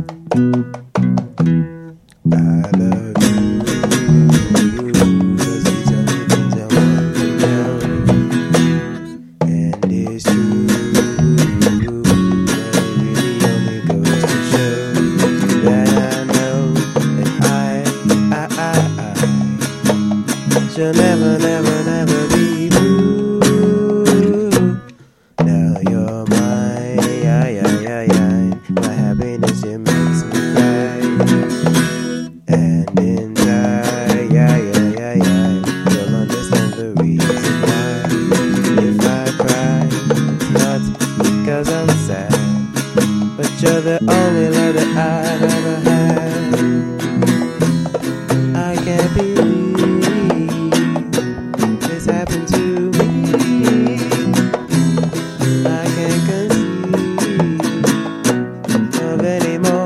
I love you, 'cause you tell me things I want to know. And it's true, but it really only goes to show that I know that I shall never, never, never be blue. Now you're mine, my happiness, it makes me cry. And in time, you'll understand the reason why. If I cry, it's not because I'm sad, but you're the only love that I've ever had. I can't believe this happened to me. I can't conceive of any more